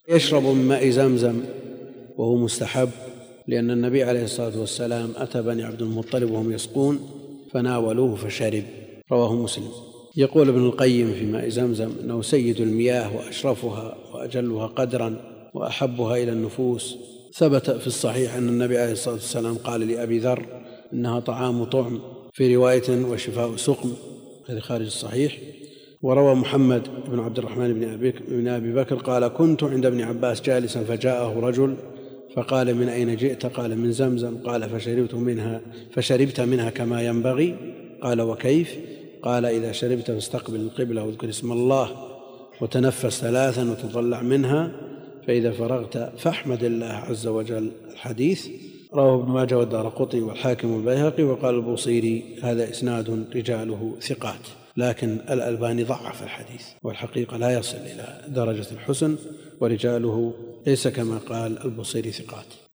يشرب من ماء زمزم وهو مستحب، لأن النبي عليه الصلاة والسلام أتى بني عبد المطلب وهم يسقون فناولوه فشرب، رواه مسلم. يقول ابن القيم في ماء زمزم أنه سيد المياه وأشرفها وأجلها قدرا وأحبها إلى النفوس. ثبت في الصحيح أن النبي عليه الصلاة والسلام قال لأبي ذر إنها طعام طعم، في رواية وشفاء سقم، هذا خارج الصحيح. وروى محمد بن عبد الرحمن بن أبي بكر قال كنت عند ابن عباس جالسا فجاءه رجل فقال من أين جئت؟ قال من زمزم. قال فشربت منها كما ينبغي؟ قال وكيف؟ قال إذا شربت فاستقبل القبلة واذكر اسم الله وتنفس 3 وتطلع منها، فإذا فرغت فاحمد الله عز وجل. الحديث رواه ابن ماجه والدارقطني والحاكم والبيهقي. وقال البوصيري هذا إسناد رجاله ثقات، لكن الألباني ضعف الحديث، والحقيقة لا يصل إلى درجة الحسن، ورجاله ليس كما قال البوصيري ثقات.